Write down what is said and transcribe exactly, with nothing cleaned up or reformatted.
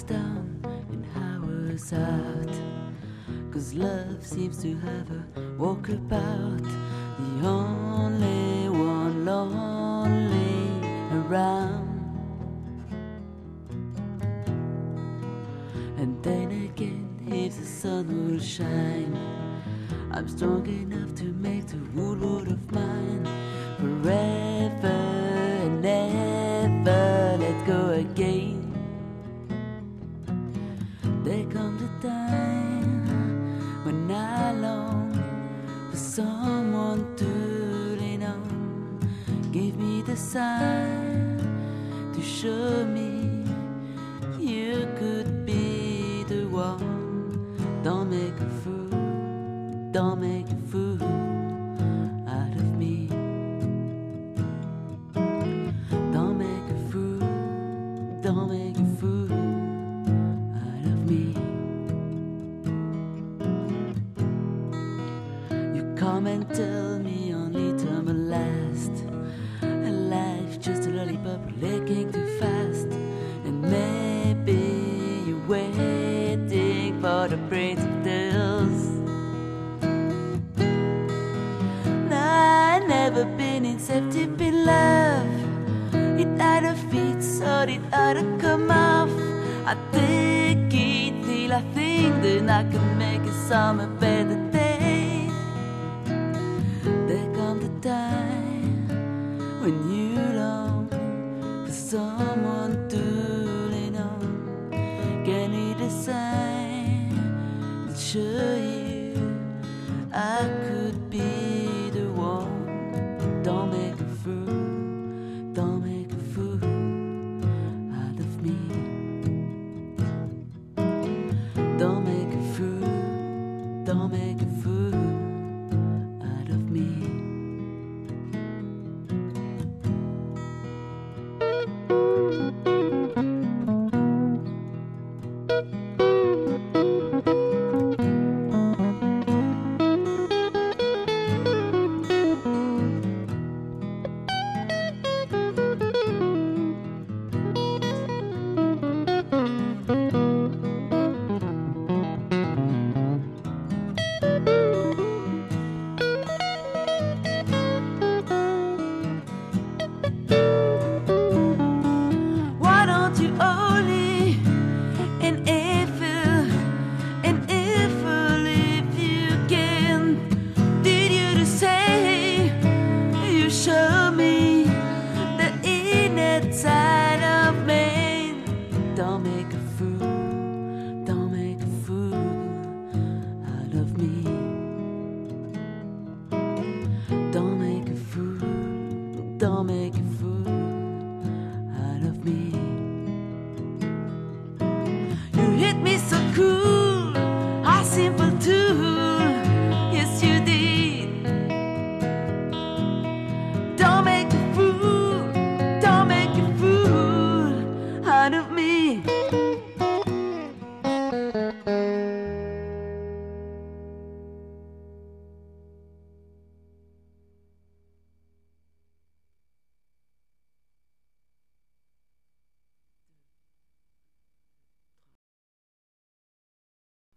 down and I was out, 'cause love seems to have a walkabout, the only one lonely around. And then again, if the sun will shine, I'm strong enough to make the wood wood of mine forever and never let go again. There comes a time when I long for someone to lean on. Give me the sign to show me you could be the one. Don't make a fool, don't make a fool out of me. Don't make a fool, don't make a fool out of me. You come and tell me only time will last, a life just a lollipop licking too fast. And maybe you're waiting for the prince of tales. I've never been in safety in love. It either fits or it either come off. I take it till I think that I can make it some a better day. There comes the time when you long for someone to lean on. Can read a sign that show you I could be the one. Don't make a fool, don't make a fool out of me. Don't make a fool, don't make a fool out of me. Don't make a fool, don't make a fool out of me. Don't make a fool, don't make